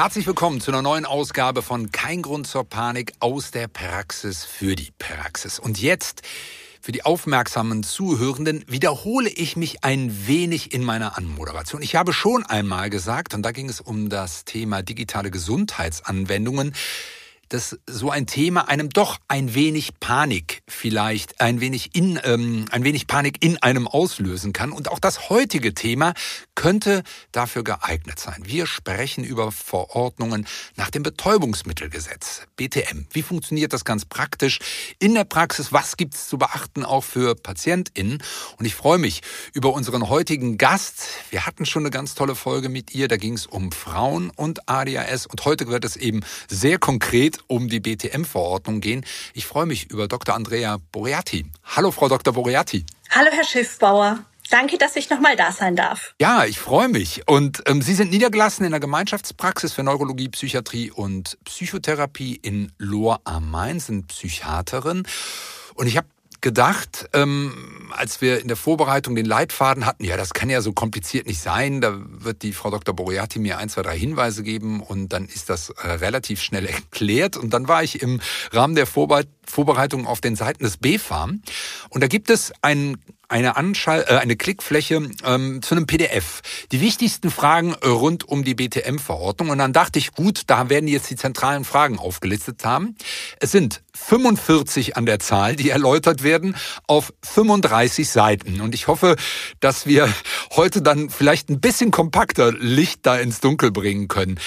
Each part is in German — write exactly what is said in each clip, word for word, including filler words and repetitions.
Herzlich willkommen zu einer neuen Ausgabe von Kein Grund zur Panik aus der Praxis für die Praxis. Und jetzt, für die aufmerksamen Zuhörenden, wiederhole ich mich ein wenig in meiner Anmoderation. Ich habe schon einmal gesagt, und da ging es um das Thema digitale Gesundheitsanwendungen, dass so ein Thema einem doch ein wenig Panik vielleicht, ein wenig in, ähm, ein wenig Panik in einem auslösen kann. Und auch das heutige Thema könnte dafür geeignet sein. Wir sprechen über Verordnungen nach dem Betäubungsmittelgesetz, B T M. Wie funktioniert das ganz praktisch in der Praxis? Was gibt es zu beachten auch für PatientInnen? Und ich freue mich über unseren heutigen Gast. Wir hatten schon eine ganz tolle Folge mit ihr. Da ging es um Frauen und A D H S. Und heute wird es eben sehr konkret um die B T M-Verordnung gehen. Ich freue mich über Doktor Andrea Boreati. Hallo, Frau Doktor Boreati. Hallo, Herr Schiffbauer. Danke, dass ich nochmal da sein darf. Ja, ich freue mich. Und ähm, Sie sind niedergelassen in der Gemeinschaftspraxis für Neurologie, Psychiatrie und Psychotherapie in Lohr am Main, sind Psychiaterin. Und ich habe gedacht, ähm, als wir in der Vorbereitung den Leitfaden hatten, ja, das kann ja so kompliziert nicht sein, da wird die Frau Doktor Boreati mir ein, zwei, drei Hinweise geben und dann ist das äh, relativ schnell erklärt. Und dann war ich im Rahmen der Vorbe- Vorbereitung auf den Seiten des B F A M und da gibt es ein eine Anschall, äh, eine Klickfläche ähm, zu einem P D F. Die wichtigsten Fragen rund um die B T M-Verordnung. Und dann dachte ich, gut, da werden jetzt die zentralen Fragen aufgelistet haben. Es sind fünfundvierzig an der Zahl, die erläutert werden, auf fünfunddreißig Seiten. Und ich hoffe, dass wir heute dann vielleicht ein bisschen kompakter Licht da ins Dunkel bringen können.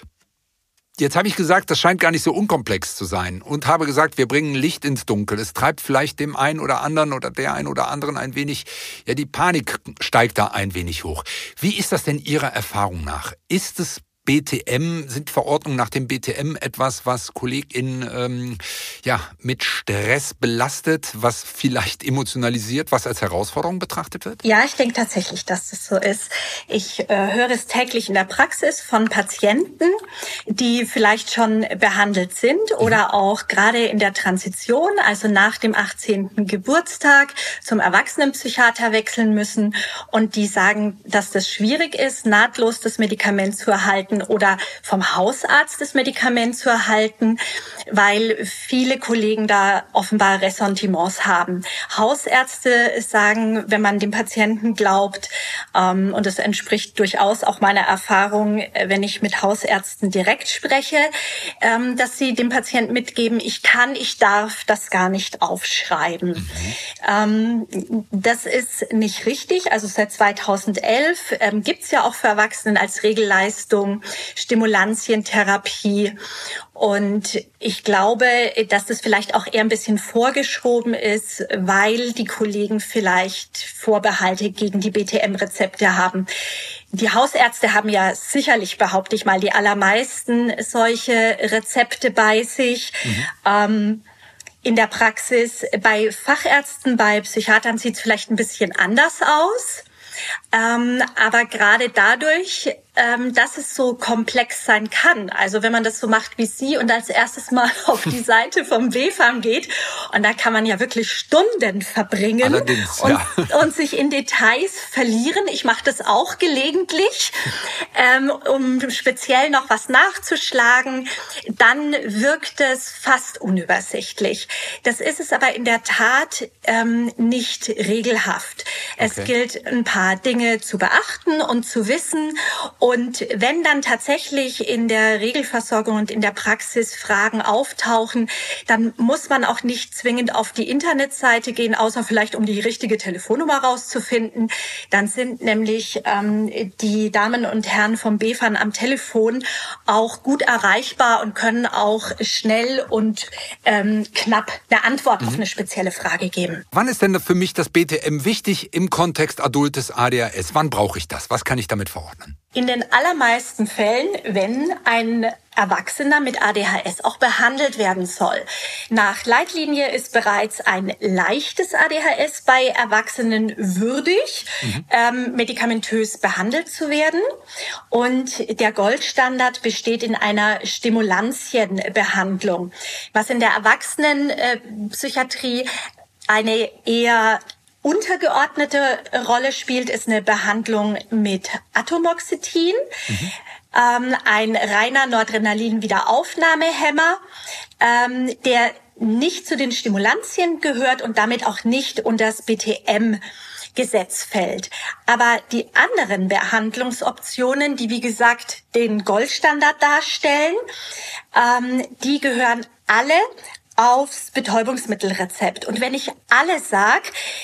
Jetzt habe ich gesagt, das scheint gar nicht so unkomplex zu sein und habe gesagt, wir bringen Licht ins Dunkel. Es treibt vielleicht dem einen oder anderen oder der einen oder anderen ein wenig, ja, die Panik steigt da ein wenig hoch. Wie ist das denn Ihrer Erfahrung nach? Ist es B T M, sind Verordnungen nach dem B T M etwas, was KollegInnen ähm, ja, mit Stress belastet, was vielleicht emotionalisiert, was als Herausforderung betrachtet wird? Ja, ich denke tatsächlich, dass das so ist. Ich äh, höre es täglich in der Praxis von Patienten, die vielleicht schon behandelt sind oder mhm. auch gerade in der Transition, also nach dem achtzehnten Geburtstag zum Erwachsenenpsychiater wechseln müssen und die sagen, dass das schwierig ist, nahtlos das Medikament zu erhalten oder vom Hausarzt das Medikament zu erhalten, weil viele Kollegen da offenbar Ressentiments haben. Hausärzte sagen, wenn man dem Patienten glaubt, ähm, und das entspricht durchaus auch meiner Erfahrung, wenn ich mit Hausärzten direkt spreche, ähm, dass sie dem Patienten mitgeben, ich kann, ich darf das gar nicht aufschreiben. Mhm. Ähm, das ist nicht richtig. Also seit zweitausendelf ähm, gibt's ja auch für Erwachsenen als Regelleistung Stimulantientherapie. Und ich glaube, dass das vielleicht auch eher ein bisschen vorgeschoben ist, weil die Kollegen vielleicht Vorbehalte gegen die B T M-Rezepte haben. Die Hausärzte haben ja sicherlich, behaupte ich mal, die allermeisten solche Rezepte bei sich. Mhm. Ähm, in der Praxis bei Fachärzten, bei Psychiatern sieht es vielleicht ein bisschen anders aus. Ähm, aber gerade dadurch, ähm, dass es so komplex sein kann, also wenn man das so macht wie Sie und als erstes mal auf die Seite vom B F A M geht, und da kann man ja wirklich Stunden verbringen und, ja. und sich in Details verlieren. Ich mache das auch gelegentlich, ähm, um speziell noch was nachzuschlagen. Dann wirkt es fast unübersichtlich. Das ist es aber in der Tat ähm, nicht regelhaft. Okay. Es gilt, ein paar Dinge zu beachten und zu wissen. Und wenn dann tatsächlich in der Regelversorgung und in der Praxis Fragen auftauchen, dann muss man auch nicht zwingend auf die Internetseite gehen, außer vielleicht um die richtige Telefonnummer rauszufinden. Dann sind nämlich ähm, die Damen und Herren vom B F A M am Telefon auch gut erreichbar und können auch schnell und ähm, knapp eine Antwort mhm. auf eine spezielle Frage geben. Wann ist denn für mich das B T M wichtig im Kontext adultes A D H S? Wann brauche ich das? Was kann ich damit verordnen? In den allermeisten Fällen, wenn ein Erwachsener mit A D H S auch behandelt werden soll. Nach Leitlinie ist bereits ein leichtes A D H S bei Erwachsenen würdig, mhm. ähm, medikamentös behandelt zu werden. Und der Goldstandard besteht in einer Stimulantienbehandlung, was in der Erwachsenenpsychiatrie eine eher untergeordnete Rolle spielt, ist eine Behandlung mit Atomoxetin. Mhm. ähm, ein reiner Noradrenalin-Wiederaufnahmehämmer, ähm, der nicht zu den Stimulantien gehört und damit auch nicht unter das B T M-Gesetz fällt. Aber die anderen Behandlungsoptionen, die wie gesagt den Goldstandard darstellen, ähm, die gehören alle aufs Betäubungsmittelrezept. Und wenn ich alle sage,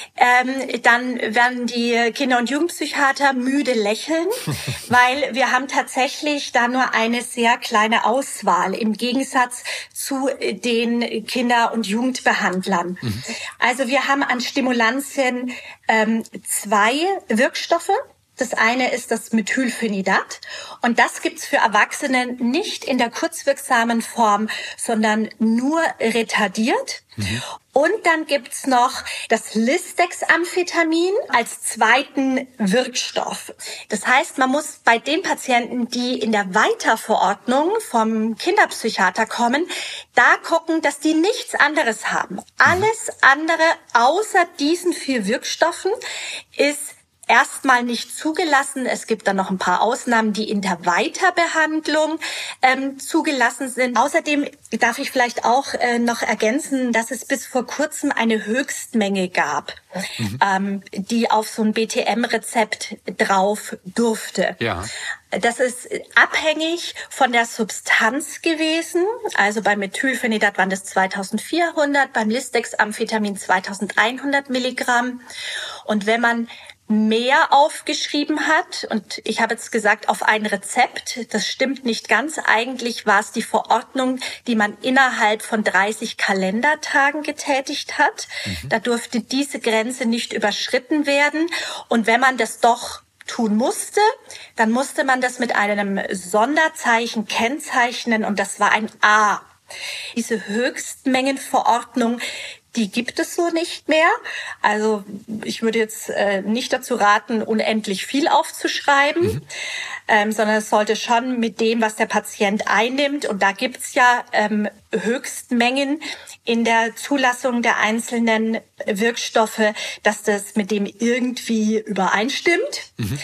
ähm, dann werden die Kinder- und Jugendpsychiater müde lächeln, weil wir haben tatsächlich da nur eine sehr kleine Auswahl im Gegensatz zu den Kinder- und Jugendbehandlern. Mhm. Also wir haben an Stimulantien ähm, zwei Wirkstoffe. Das eine ist das Methylphenidat und das gibt's für Erwachsene nicht in der kurzwirksamen Form, sondern nur retardiert. Mhm. Und dann gibt's noch das Lisdexamphetamin als zweiten Wirkstoff. Das heißt, man muss bei den Patienten, die in der Weiterverordnung vom Kinderpsychiater kommen, da gucken, dass die nichts anderes haben. Alles andere außer diesen vier Wirkstoffen ist erstmal nicht zugelassen. Es gibt dann noch ein paar Ausnahmen, die in der Weiterbehandlung ähm, zugelassen sind. Außerdem darf ich vielleicht auch äh, noch ergänzen, dass es bis vor kurzem eine Höchstmenge gab, mhm. ähm, die auf so ein B T M-Rezept drauf durfte. Ja. Das ist abhängig von der Substanz gewesen. Also beim Methylphenidat waren das zweitausendvierhundert, beim Lisdexamphetamin zweitausendeinhundert Milligramm. Und wenn man mehr aufgeschrieben hat, und ich habe jetzt gesagt, auf ein Rezept, das stimmt nicht ganz. Eigentlich war es die Verordnung, die man innerhalb von dreißig Kalendertagen getätigt hat. Mhm. Da durfte diese Grenze nicht überschritten werden. Und wenn man das doch tun musste, dann musste man das mit einem Sonderzeichen kennzeichnen und das war ein A. Diese Höchstmengenverordnung, die gibt es so nicht mehr. Also ich würde jetzt äh, nicht dazu raten, unendlich viel aufzuschreiben, mhm. ähm, sondern es sollte schon mit dem, was der Patient einnimmt. Und da gibt's ja ähm, Höchstmengen in der Zulassung der einzelnen Wirkstoffe, dass das mit dem irgendwie übereinstimmt. Mhm.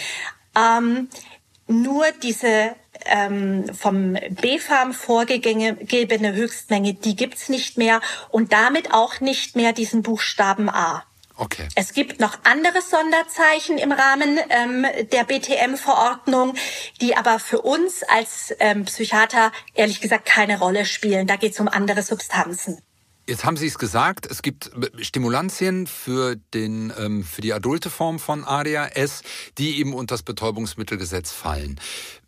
Ähm, nur diese ähm, vom B fam vorgegebene Höchstmenge, die gibt's nicht mehr und damit auch nicht mehr diesen Buchstaben A. Okay. Es gibt noch andere Sonderzeichen im Rahmen ähm, der B T M-Verordnung, die aber für uns als ähm, Psychiater ehrlich gesagt keine Rolle spielen. Da geht's um andere Substanzen. Jetzt haben Sie es gesagt, es gibt Stimulantien für, den, ähm, für die adulte Form von A D H S, die eben unter das Betäubungsmittelgesetz fallen.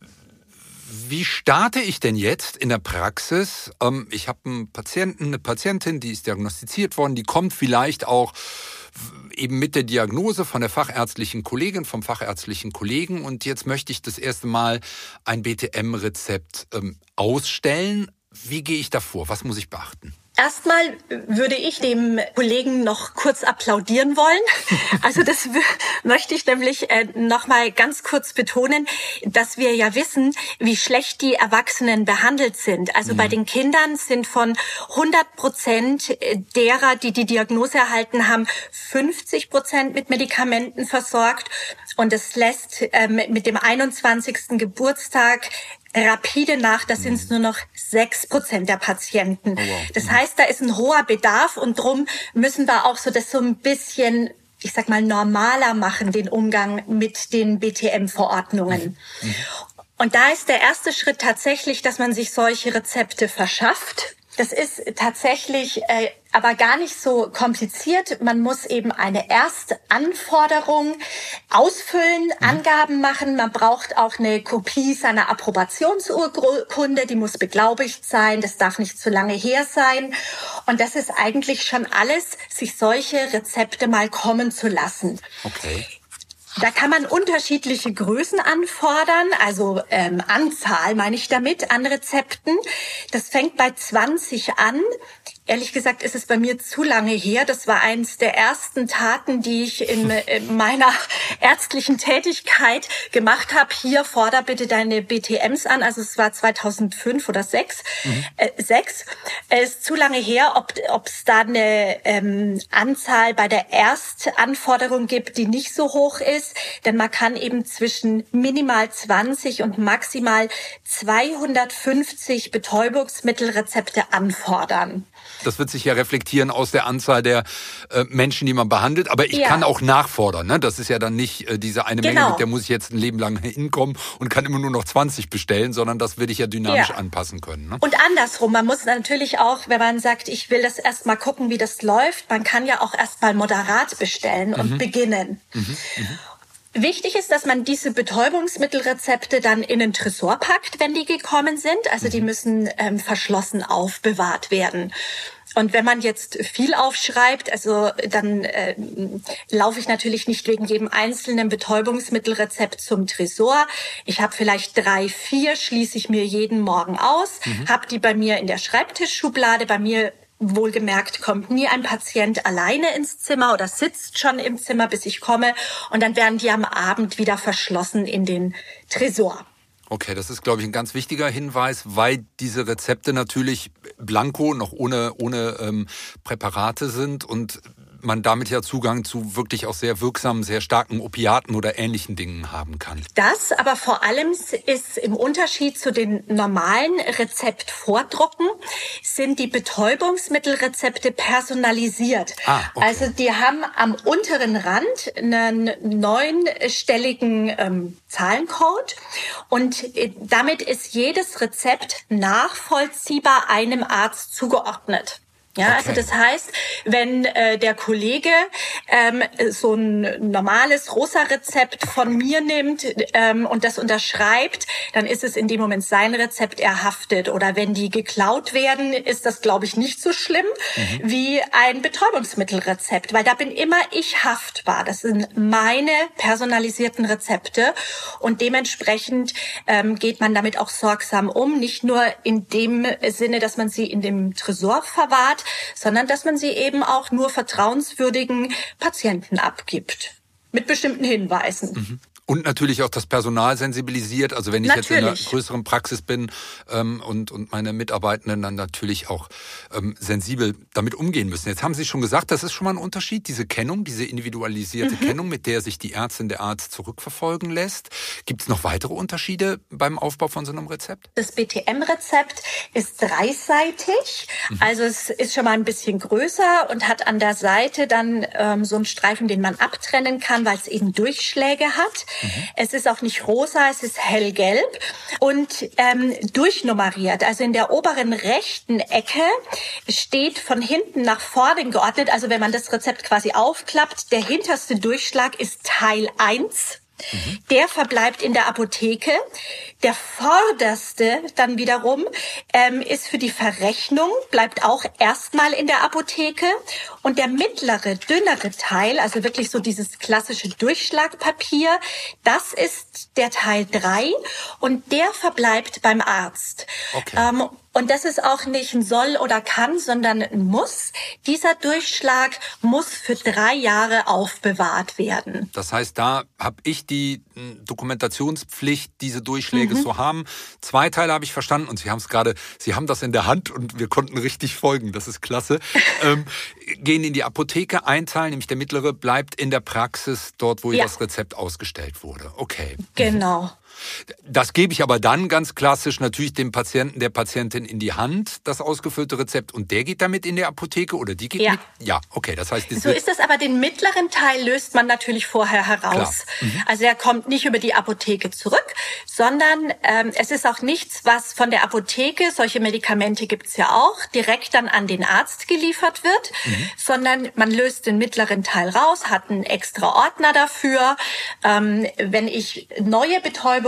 Wie starte ich denn jetzt in der Praxis? Ähm, ich habe einen Patienten, eine Patientin, die ist diagnostiziert worden, die kommt vielleicht auch eben mit der Diagnose von der fachärztlichen Kollegin, vom fachärztlichen Kollegen und jetzt möchte ich das erste Mal ein B T M-Rezept ähm, ausstellen. Wie gehe ich da vor? Was muss ich beachten? Erstmal würde ich dem Kollegen noch kurz applaudieren wollen. Also das möchte ich nämlich äh, noch mal ganz kurz betonen, dass wir ja wissen, wie schlecht die Erwachsenen behandelt sind. Also mhm. bei den Kindern sind von hundert Prozent derer, die die Diagnose erhalten haben, fünfzig Prozent mit Medikamenten versorgt. Und es lässt äh, mit dem einundzwanzigsten Geburtstag rapide nach, da sind es nur noch sechs Prozent der Patienten. Oh wow. Das heißt, da ist ein hoher Bedarf und drum müssen wir auch so das so ein bisschen, ich sag mal, normaler machen, den Umgang mit den B T M-Verordnungen. Mhm. Und da ist der erste Schritt tatsächlich, dass man sich solche Rezepte verschafft. Das ist tatsächlich äh, aber gar nicht so kompliziert. Man muss eben eine Erstanforderung ausfüllen, mhm. Angaben machen. Man braucht auch eine Kopie seiner Approbationsurkunde, die muss beglaubigt sein. Das darf nicht zu lange her sein. Und das ist eigentlich schon alles, sich solche Rezepte mal kommen zu lassen. Okay. Da kann man unterschiedliche Größen anfordern, also ähm, Anzahl meine ich damit, an Rezepten. Das fängt bei zwanzig an. Ehrlich gesagt ist es bei mir zu lange her. Das war eins der ersten Taten, die ich in, in meiner ärztlichen Tätigkeit gemacht habe. Hier, forder bitte deine B T Ms an. Also es war zweitausendfünf oder sechs. Mhm. Äh, sechs. Es ist zu lange her, ob ob es da eine ähm, Anzahl bei der Erstanforderung gibt, die nicht so hoch ist. Denn man kann eben zwischen minimal zwanzig und maximal zweihundertfünfzig Betäubungsmittelrezepte anfordern. Das wird sich ja reflektieren aus der Anzahl der äh, Menschen, die man behandelt. Aber ich ja. kann auch nachfordern. Ne? Das ist ja dann nicht äh, diese eine genau. Menge, mit der muss ich jetzt ein Leben lang hinkommen und kann immer nur noch zwanzig bestellen, sondern das will ich ja dynamisch ja. anpassen können. Ne? Und andersrum, man muss natürlich auch, wenn man sagt, ich will das erst mal gucken, wie das läuft, man kann ja auch erst mal moderat bestellen mhm. und beginnen. Mhm. Mhm. Wichtig ist, dass man diese Betäubungsmittelrezepte dann in den Tresor packt, wenn die gekommen sind. Also die müssen ähm, verschlossen aufbewahrt werden. Und wenn man jetzt viel aufschreibt, also dann äh, laufe ich natürlich nicht wegen jedem einzelnen Betäubungsmittelrezept zum Tresor. Ich habe vielleicht drei, vier, schließe ich mir jeden Morgen aus, mhm. habe die bei mir in der Schreibtischschublade. Bei mir wohlgemerkt kommt nie ein Patient alleine ins Zimmer oder sitzt schon im Zimmer, bis ich komme. Und dann werden die am Abend wieder verschlossen in den Tresor. Okay, das ist, glaube ich, ein ganz wichtiger Hinweis, weil diese Rezepte natürlich blanko, noch ohne, ohne ähm, Präparate sind und man damit ja Zugang zu wirklich auch sehr wirksamen, sehr starken Opiaten oder ähnlichen Dingen haben kann. Das aber vor allem ist im Unterschied zu den normalen Rezeptvordrucken, sind die Betäubungsmittelrezepte personalisiert. Ah, okay. Also die haben am unteren Rand einen neunstelligen ähm, Zahlencode und damit ist jedes Rezept nachvollziehbar einem Arzt zugeordnet. Ja, okay. Also das heißt, wenn äh, der Kollege ähm, so ein normales Rosa-Rezept von mir nimmt ähm, und das unterschreibt, dann ist es in dem Moment sein Rezept, er haftet. Oder wenn die geklaut werden, ist das, glaube ich, nicht so schlimm mhm. wie ein Betäubungsmittelrezept, weil da bin immer ich haftbar. Das sind meine personalisierten Rezepte und dementsprechend ähm, geht man damit auch sorgsam um, nicht nur in dem Sinne, dass man sie in dem Tresor verwahrt, sondern dass man sie eben auch nur vertrauenswürdigen Patienten abgibt. Mit bestimmten Hinweisen. Mhm. Und natürlich auch das Personal sensibilisiert. Also wenn ich natürlich. jetzt in einer größeren Praxis bin ähm, und, und meine Mitarbeitenden dann natürlich auch ähm, sensibel damit umgehen müssen. Jetzt haben Sie schon gesagt, das ist schon mal ein Unterschied, diese Kennung, diese individualisierte mhm. Kennung, mit der sich die Ärztin, der Arzt zurückverfolgen lässt. Gibt es noch weitere Unterschiede beim Aufbau von so einem Rezept? Das B T M-Rezept ist dreiseitig. Mhm. Also es ist schon mal ein bisschen größer und hat an der Seite dann ähm, so einen Streifen, den man abtrennen kann, weil es eben Durchschläge hat. Mhm. Es ist auch nicht rosa, es ist hellgelb und ähm, durchnummeriert. Also in der oberen rechten Ecke steht von hinten nach vorne geordnet. Also wenn man das Rezept quasi aufklappt, der hinterste Durchschlag ist Teil eins. Mhm. Der verbleibt in der Apotheke. Der vorderste dann wiederum ähm, ist für die Verrechnung, bleibt auch erstmal in der Apotheke. Und der mittlere, dünnere Teil, also wirklich so dieses klassische Durchschlagpapier, das ist der Teil drei und der verbleibt beim Arzt. Okay. Ähm, Und das ist auch nicht ein Soll oder Kann, sondern ein Muss. Dieser Durchschlag muss für drei Jahre aufbewahrt werden. Das heißt, da habe ich die Dokumentationspflicht, diese Durchschläge mhm. zu haben. Zwei Teile habe ich verstanden und Sie haben es gerade, Sie haben das in der Hand und wir konnten richtig folgen. Das ist klasse. ähm, gehen in die Apotheke, ein Teil, nämlich der mittlere, bleibt in der Praxis, dort, wo ja. das Rezept ausgestellt wurde. Okay. Genau. Das gebe ich aber dann ganz klassisch natürlich dem Patienten, der Patientin in die Hand, das ausgefüllte Rezept. Und der geht damit in die Apotheke oder die geht ja. mit? Ja, okay. Das heißt, so ist es, aber den mittleren Teil löst man natürlich vorher heraus. Mhm. Also er kommt nicht über die Apotheke zurück, sondern ähm, es ist auch nichts, was von der Apotheke, solche Medikamente gibt's ja auch, direkt dann an den Arzt geliefert wird, mhm. sondern man löst den mittleren Teil raus, hat einen extra Ordner dafür. Ähm, wenn ich neue Betäubung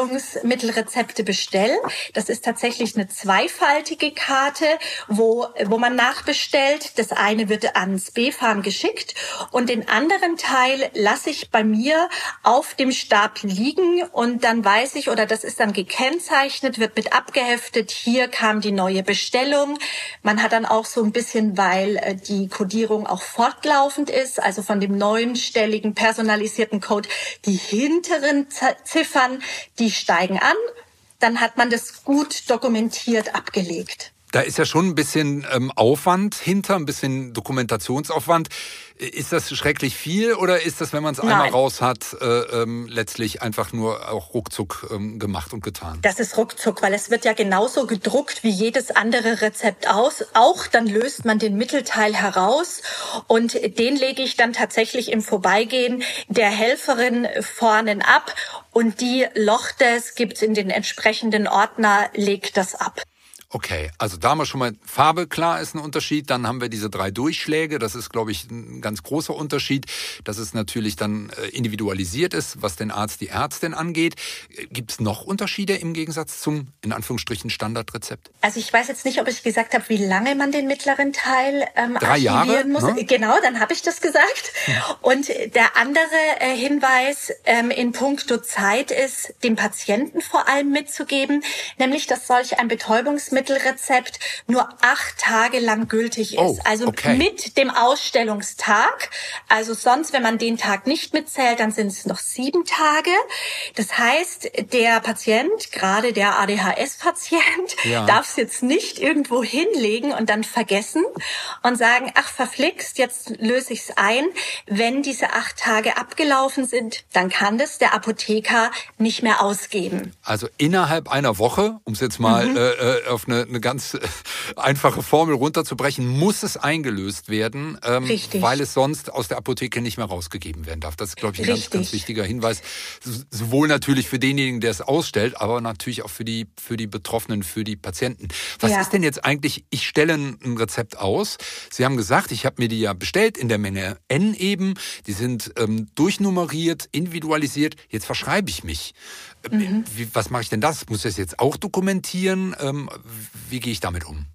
Betäubungsmittelrezepte bestelle. Das ist tatsächlich eine zweifaltige Karte, wo, wo man nachbestellt. Das eine wird ans B-Farm geschickt und den anderen Teil lasse ich bei mir auf dem Stapel liegen und dann weiß ich, oder das ist dann gekennzeichnet, wird mit abgeheftet, hier kam die neue Bestellung. Man hat dann auch so ein bisschen, weil die Codierung auch fortlaufend ist, also von dem neunstelligen personalisierten Code, die hinteren Ziffern, die steigen an. Dann hat man das gut dokumentiert abgelegt. Da ist ja schon ein bisschen ähm, Aufwand hinter, ein bisschen Dokumentationsaufwand. Ist das schrecklich viel oder ist das, wenn man es einmal raus hat, äh, ähm, letztlich einfach nur auch ruckzuck ähm, gemacht und getan? Das ist ruckzuck, weil es wird ja genauso gedruckt wie jedes andere Rezept aus. Auch dann löst man den Mittelteil heraus und den lege ich dann tatsächlich im Vorbeigehen der Helferin vorne ab und die locht es, gibt in den entsprechenden Ordner, legt das ab. Okay, also da haben wir schon mal, Farbe, klar, ist ein Unterschied. Dann haben wir diese drei Durchschläge. Das ist, glaube ich, ein ganz großer Unterschied, dass es natürlich dann individualisiert ist, was den Arzt, die Ärztin angeht. Gibt es noch Unterschiede im Gegensatz zum, in Anführungsstrichen, Standardrezept? Also ich weiß jetzt nicht, ob ich gesagt habe, wie lange man den mittleren Teil ähm, drei archivieren Jahre, muss. Ne? Genau, dann habe ich das gesagt. Ja. Und der andere äh, Hinweis ähm, in puncto Zeit ist, dem Patienten vor allem mitzugeben, nämlich, dass solch ein Betäubungsmittel Rezept nur acht Tage lang gültig ist. Oh, also okay. Mit dem Ausstellungstag. Also sonst, wenn man den Tag nicht mitzählt, dann sind es noch sieben Tage. Das heißt, der Patient, gerade der A D H S-Patient, ja. darf es jetzt nicht irgendwo hinlegen und dann vergessen und sagen, ach verflixt, jetzt löse ich es ein. Wenn diese acht Tage abgelaufen sind, dann kann das der Apotheker nicht mehr ausgeben. Also innerhalb einer Woche, um es jetzt mal mhm. äh, auf eine Eine, eine ganz einfache Formel runterzubrechen, muss es eingelöst werden, ähm, weil es sonst aus der Apotheke nicht mehr rausgegeben werden darf. Das ist, glaube ich, ein ganz, ganz wichtiger Hinweis. Sowohl natürlich für denjenigen, der es ausstellt, aber natürlich auch für die, für die Betroffenen, für die Patienten. Was ja. ist denn jetzt eigentlich, ich stelle ein Rezept aus. Sie haben gesagt, ich habe mir die ja bestellt in der Menge N eben. Die sind ähm, durchnummeriert, individualisiert. Jetzt verschreibe ich mich. Mhm. Wie, was mache ich denn das? Muss ich das jetzt auch dokumentieren? Ähm, wie gehe ich damit um?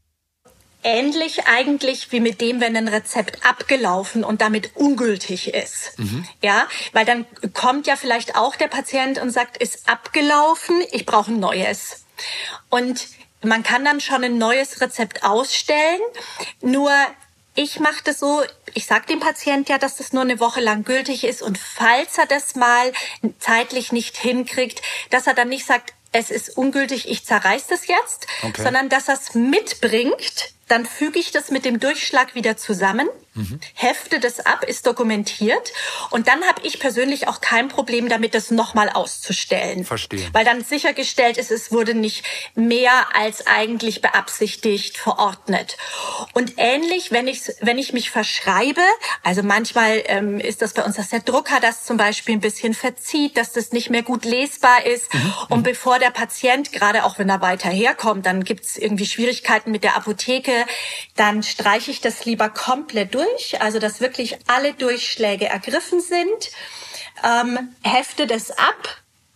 Ähnlich eigentlich wie mit dem, wenn ein Rezept abgelaufen und damit ungültig ist. Mhm. Ja, weil dann kommt ja vielleicht auch der Patient und sagt, ist abgelaufen, ich brauche ein neues. Und man kann dann schon ein neues Rezept ausstellen, nur ich mache das so, ich sage dem Patient ja, dass das nur eine Woche lang gültig ist und falls er das mal zeitlich nicht hinkriegt, dass er dann nicht sagt, es ist ungültig, ich zerreiß das jetzt, okay. sondern dass er es mitbringt, dann füge ich das mit dem Durchschlag wieder zusammen, mhm. hefte das ab, ist dokumentiert und dann habe ich persönlich auch kein Problem damit, das nochmal auszustellen. Verstehe. Weil dann sichergestellt ist, es wurde nicht mehr als eigentlich beabsichtigt verordnet. Und ähnlich, wenn ich, wenn ich mich verschreibe, also manchmal ähm, ist das bei uns, dass der Drucker das zum Beispiel ein bisschen verzieht, dass das nicht mehr gut lesbar ist mhm. und bevor der Patient, gerade auch wenn er weiter herkommt, dann gibt es irgendwie Schwierigkeiten mit der Apotheke, dann streiche ich das lieber komplett durch, also dass wirklich alle Durchschläge ergriffen sind, ähm, hefte das ab,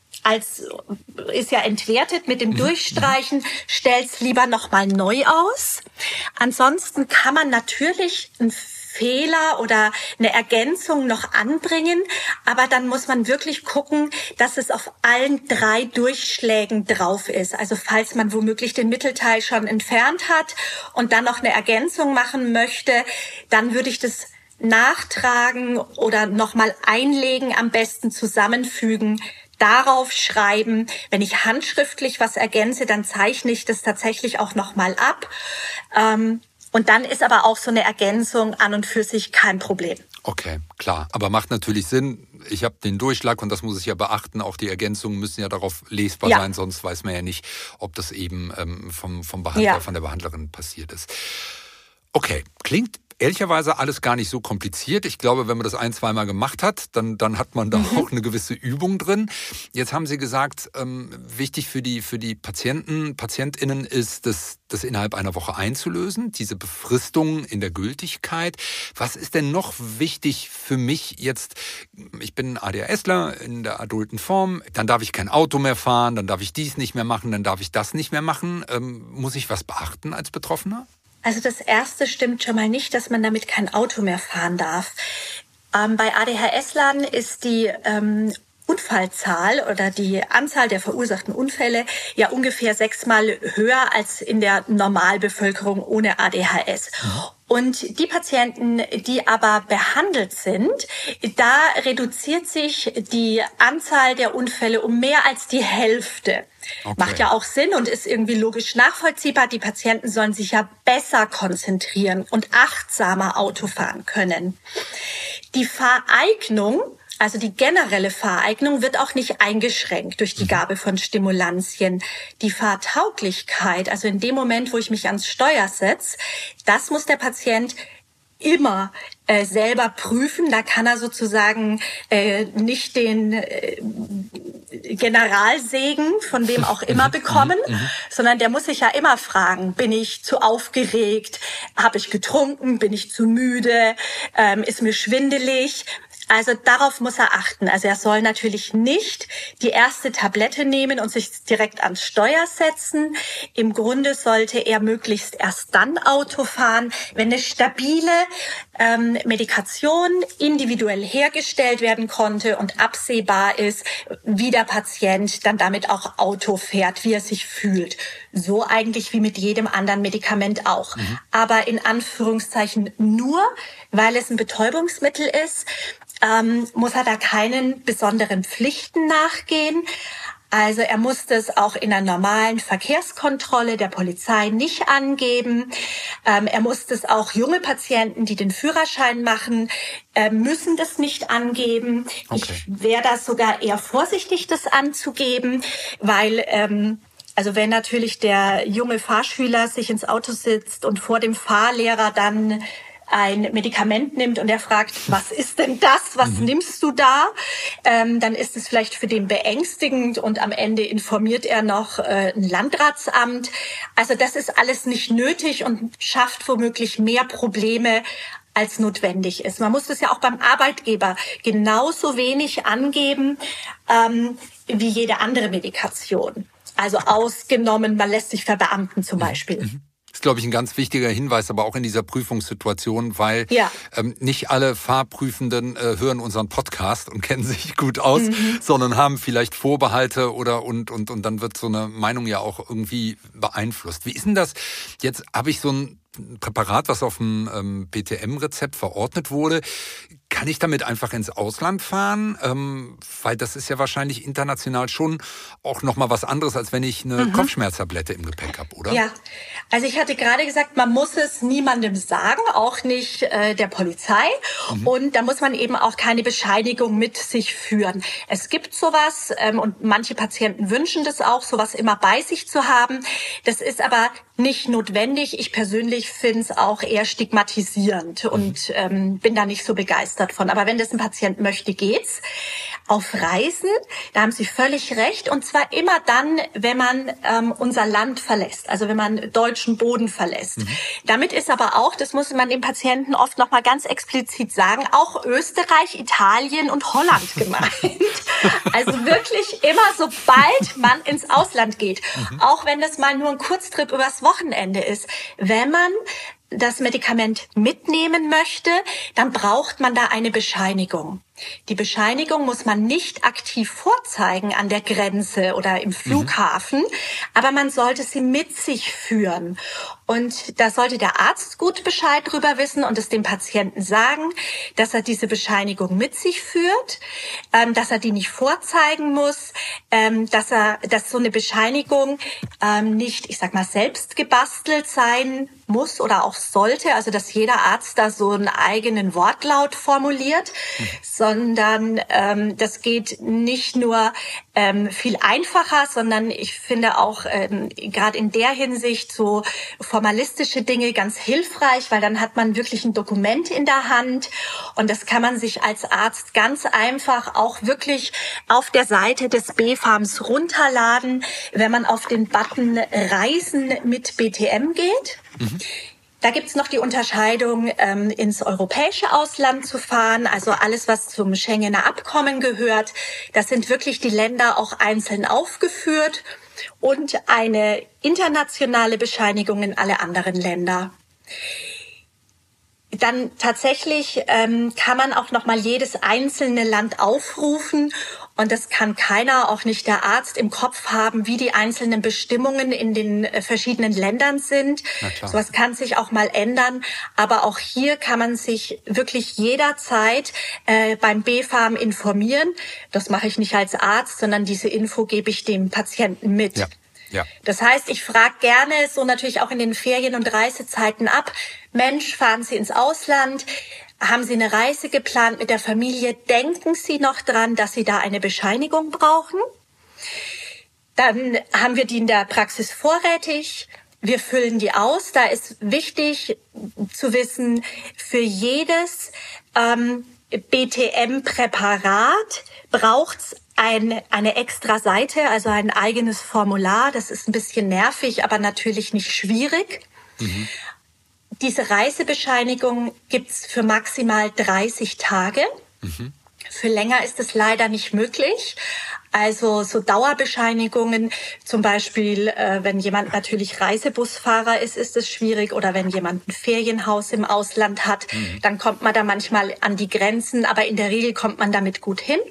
als ist ja entwertet mit dem Durchstreichen, stell's lieber nochmal neu aus. Ansonsten kann man natürlich ein Fehler oder eine Ergänzung noch anbringen, aber dann muss man wirklich gucken, dass es auf allen drei Durchschlägen drauf ist. Also falls man womöglich den Mittelteil schon entfernt hat und dann noch eine Ergänzung machen möchte, dann würde ich das nachtragen oder nochmal einlegen, am besten zusammenfügen, darauf schreiben. Wenn ich handschriftlich was ergänze, dann zeichne ich das tatsächlich auch nochmal ab. Ähm, Und dann ist aber auch so eine Ergänzung an und für sich kein Problem. Okay, klar. Aber macht natürlich Sinn. Ich habe den Durchschlag und das muss ich ja beachten. Auch die Ergänzungen müssen ja darauf lesbar ja. sein, sonst weiß man ja nicht, ob das eben ähm, vom, vom Behandler, ja. von der Behandlerin passiert ist. Okay, klingt ehrlicherweise alles gar nicht so kompliziert. Ich glaube, wenn man das ein-, zweimal gemacht hat, dann, dann hat man da mhm. auch eine gewisse Übung drin. Jetzt haben Sie gesagt, ähm, wichtig für die, für die Patienten, PatientInnen ist, das, das innerhalb einer Woche einzulösen, diese Befristung in der Gültigkeit. Was ist denn noch wichtig für mich jetzt? Ich bin ADHSler in der adulten Form, dann darf ich kein Auto mehr fahren, dann darf ich dies nicht mehr machen, dann darf ich das nicht mehr machen. Ähm, muss ich was beachten als Betroffener? Also das Erste stimmt schon mal nicht, dass man damit kein Auto mehr fahren darf. Ähm, bei ADHSlern ist die ähm, Unfallzahl oder die Anzahl der verursachten Unfälle ja ungefähr sechsmal höher als in der Normalbevölkerung ohne A D H S. Mhm. Und die Patienten, die aber behandelt sind, da reduziert sich die Anzahl der Unfälle um mehr als die Hälfte. Okay. Macht ja auch Sinn und ist irgendwie logisch nachvollziehbar. Die Patienten sollen sich ja besser konzentrieren und achtsamer Auto fahren können. Die Fahreignung, also die generelle Fahreignung, wird auch nicht eingeschränkt durch die Gabe von Stimulantien. Die Fahrtauglichkeit, also in dem Moment, wo ich mich ans Steuer setze, das muss der Patient immer äh, selber prüfen. Da kann er sozusagen äh, nicht den äh, Generalsegen von wem auch immer bekommen, sondern der muss sich ja immer fragen, bin ich zu aufgeregt, habe ich getrunken, bin ich zu müde, ähm, ist mir schwindelig. Also darauf muss er achten. Also er soll natürlich nicht die erste Tablette nehmen und sich direkt ans Steuer setzen. Im Grunde sollte er möglichst erst dann Auto fahren, wenn eine stabile ähm, Medikation individuell hergestellt werden konnte und absehbar ist, wie der Patient dann damit auch Auto fährt, wie er sich fühlt. So eigentlich wie mit jedem anderen Medikament auch. Mhm. Aber in Anführungszeichen nur, weil es ein Betäubungsmittel ist, Ähm, muss er da keinen besonderen Pflichten nachgehen. Also er muss das auch in einer normalen Verkehrskontrolle der Polizei nicht angeben. Ähm, er muss das auch junge Patienten, die den Führerschein machen, äh, müssen das nicht angeben. Okay. Ich wäre da sogar eher vorsichtig, das anzugeben, weil ähm, also wenn natürlich der junge Fahrschüler sich ins Auto sitzt und vor dem Fahrlehrer dann ein Medikament nimmt und er fragt, was ist denn das, was mhm. nimmst du da, ähm, dann ist es vielleicht für den beängstigend und am Ende informiert er noch äh, ein Landratsamt. Also das ist alles nicht nötig und schafft womöglich mehr Probleme, als notwendig ist. Man muss das ja auch beim Arbeitgeber genauso wenig angeben ähm, wie jede andere Medikation. Also ausgenommen, man lässt sich verbeamten zum Beispiel. Mhm. Das ist, glaube ich, ein ganz wichtiger Hinweis, aber auch in dieser Prüfungssituation, weil ja. ähm, nicht alle Fahrprüfenden äh, hören unseren Podcast und kennen sich gut aus, mhm. sondern haben vielleicht Vorbehalte oder und und und dann wird so eine Meinung ja auch irgendwie beeinflusst. Wie ist denn das? Jetzt habe ich so ein Präparat, was auf dem ähm, B T M-Rezept verordnet wurde. Kann ich damit einfach ins Ausland fahren? Ähm, weil das ist ja wahrscheinlich international schon auch nochmal was anderes, als wenn ich eine mhm. Kopfschmerztablette im Gepäck habe, oder? Ja, also ich hatte gerade gesagt, man muss es niemandem sagen, auch nicht äh, der Polizei. Mhm. Und da muss man eben auch keine Bescheinigung mit sich führen. Es gibt sowas ähm, und manche Patienten wünschen das auch, sowas immer bei sich zu haben. Das ist aber nicht notwendig. Ich persönlich finde es auch eher stigmatisierend und ähm, bin da nicht so begeistert von. Aber wenn das ein Patient möchte, geht's. Auf Reisen, da haben Sie völlig recht. Und zwar immer dann, wenn man ähm, unser Land verlässt, also wenn man deutschen Boden verlässt. Mhm. Damit ist aber auch, das muss man dem Patienten oft noch mal ganz explizit sagen, auch Österreich, Italien und Holland gemeint. Also wirklich immer, sobald man ins Ausland geht, mhm. auch wenn das mal nur ein Kurztrip übers Wochenende ist, wenn man das Medikament mitnehmen möchte, dann braucht man da eine Bescheinigung. Die Bescheinigung muss man nicht aktiv vorzeigen an der Grenze oder im Flughafen, mhm. aber man sollte sie mit sich führen. Und da sollte der Arzt gut Bescheid drüber wissen und es dem Patienten sagen, dass er diese Bescheinigung mit sich führt, ähm, dass er die nicht vorzeigen muss, ähm, dass er, dass so eine Bescheinigung ähm, nicht, ich sag mal, selbst gebastelt sein muss oder auch sollte, also dass jeder Arzt da so einen eigenen Wortlaut formuliert, mhm. sondern sondern ähm, das geht nicht nur ähm, viel einfacher, sondern ich finde auch ähm, gerade in der Hinsicht so formalistische Dinge ganz hilfreich, weil dann hat man wirklich ein Dokument in der Hand und das kann man sich als Arzt ganz einfach auch wirklich auf der Seite des B F A Ms runterladen, wenn man auf den Button Reisen mit B T M geht. Mhm. Da gibt's noch die Unterscheidung, ähm, ins europäische Ausland zu fahren, also alles, was zum Schengener Abkommen gehört. Das sind wirklich die Länder auch einzeln aufgeführt und eine internationale Bescheinigung in alle anderen Länder. Dann tatsächlich ähm, kann man auch noch mal jedes einzelne Land aufrufen und das kann keiner, auch nicht der Arzt, im Kopf haben, wie die einzelnen Bestimmungen in den äh, verschiedenen Ländern sind. Sowas kann sich auch mal ändern, aber auch hier kann man sich wirklich jederzeit äh, beim B F A M informieren. Das mache ich nicht als Arzt, sondern diese Info gebe ich dem Patienten mit. Ja. Ja. Das heißt, ich frage gerne so natürlich auch in den Ferien- und Reisezeiten ab, Mensch, fahren Sie ins Ausland? Haben Sie eine Reise geplant mit der Familie? Denken Sie noch dran, dass Sie da eine Bescheinigung brauchen? Dann haben wir die in der Praxis vorrätig. Wir füllen die aus. Da ist wichtig zu wissen, für jedes ähm, B T M-Präparat braucht's ein, eine extra Seite, also ein eigenes Formular. Das ist ein bisschen nervig, aber natürlich nicht schwierig. Mhm. Diese Reisebescheinigung gibt's für maximal dreißig Tage. Mhm. Für länger ist es leider nicht möglich. Also so Dauerbescheinigungen, zum Beispiel, äh, wenn jemand natürlich Reisebusfahrer ist, ist es schwierig. Oder wenn jemand ein Ferienhaus im Ausland hat, mhm. dann kommt man da manchmal an die Grenzen. Aber in der Regel kommt man damit gut hin.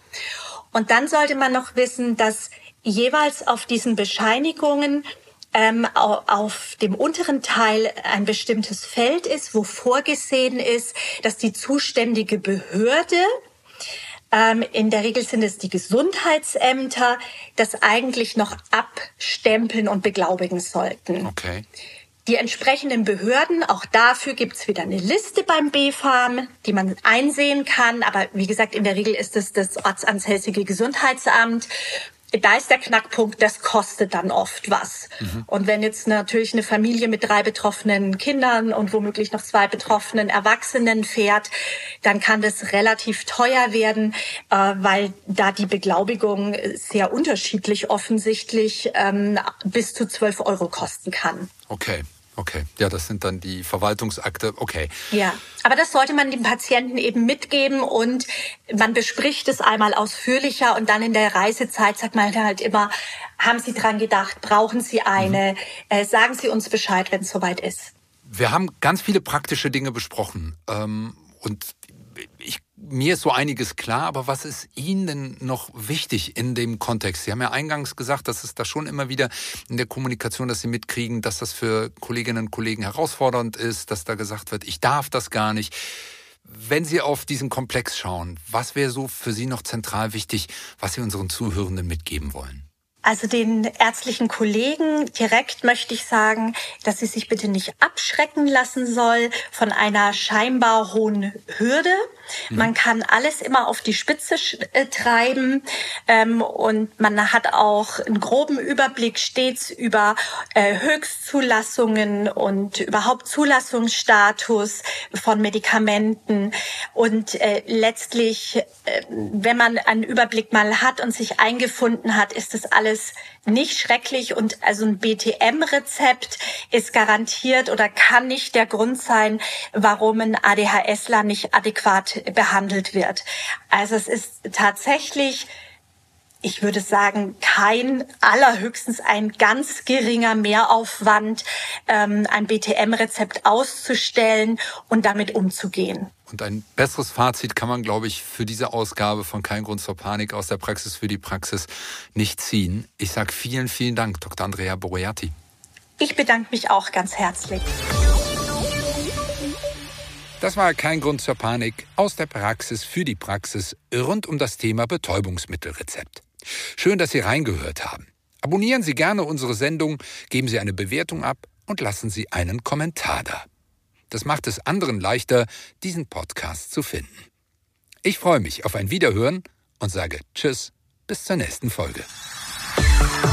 Und dann sollte man noch wissen, dass jeweils auf diesen Bescheinigungen ähm, auf dem unteren Teil ein bestimmtes Feld ist, wo vorgesehen ist, dass die zuständige Behörde, ähm, in der Regel sind es die Gesundheitsämter, das eigentlich noch abstempeln und beglaubigen sollten. Okay. Die entsprechenden Behörden, auch dafür gibt's wieder eine Liste beim B F A M, die man einsehen kann. Aber wie gesagt, in der Regel ist es das ortsansässige Gesundheitsamt. Da ist der Knackpunkt, das kostet dann oft was. Mhm. Und wenn jetzt natürlich eine Familie mit drei betroffenen Kindern und womöglich noch zwei betroffenen Erwachsenen fährt, dann kann das relativ teuer werden, äh, weil da die Beglaubigung sehr unterschiedlich offensichtlich ähm, bis zu zwölf Euro kosten kann. Okay. Okay, ja, das sind dann die Verwaltungsakte, okay. Ja, aber das sollte man dem Patienten eben mitgeben und man bespricht es einmal ausführlicher und dann in der Reisezeit sagt man halt immer, haben Sie dran gedacht, brauchen Sie eine, mhm. äh, sagen Sie uns Bescheid, wenn es soweit ist. Wir haben ganz viele praktische Dinge besprochen ähm, und ich, mir ist so einiges klar, aber was ist Ihnen denn noch wichtig in dem Kontext? Sie haben ja eingangs gesagt, dass es da schon immer wieder in der Kommunikation, dass Sie mitkriegen, dass das für Kolleginnen und Kollegen herausfordernd ist, dass da gesagt wird, ich darf das gar nicht. Wenn Sie auf diesen Komplex schauen, was wäre so für Sie noch zentral wichtig, was Sie unseren Zuhörenden mitgeben wollen? Also den ärztlichen Kollegen direkt möchte ich sagen, dass sie sich bitte nicht abschrecken lassen soll von einer scheinbar hohen Hürde. Mhm. Man kann alles immer auf die Spitze äh, treiben ähm, und man hat auch einen groben Überblick stets über äh, Höchstzulassungen und überhaupt Zulassungsstatus von Medikamenten. Und äh, letztlich, äh, wenn man einen Überblick mal hat und sich eingefunden hat, ist das alles nicht schrecklich und also ein B T M-Rezept ist garantiert oder kann nicht der Grund sein, warum ein ADHSler nicht adäquat behandelt wird. Also es ist tatsächlich, ich würde sagen, kein, allerhöchstens ein ganz geringer Mehraufwand, ähm, ein B T M-Rezept auszustellen und damit umzugehen. Und ein besseres Fazit kann man, glaube ich, für diese Ausgabe von Kein Grund zur Panik aus der Praxis für die Praxis nicht ziehen. Ich sage vielen, vielen Dank, Doktor Andrea Boreati. Ich bedanke mich auch ganz herzlich. Das war Kein Grund zur Panik aus der Praxis für die Praxis rund um das Thema Betäubungsmittelrezept. Schön, dass Sie reingehört haben. Abonnieren Sie gerne unsere Sendung, geben Sie eine Bewertung ab und lassen Sie einen Kommentar da. Das macht es anderen leichter, diesen Podcast zu finden. Ich freue mich auf ein Wiederhören und sage Tschüss, bis zur nächsten Folge.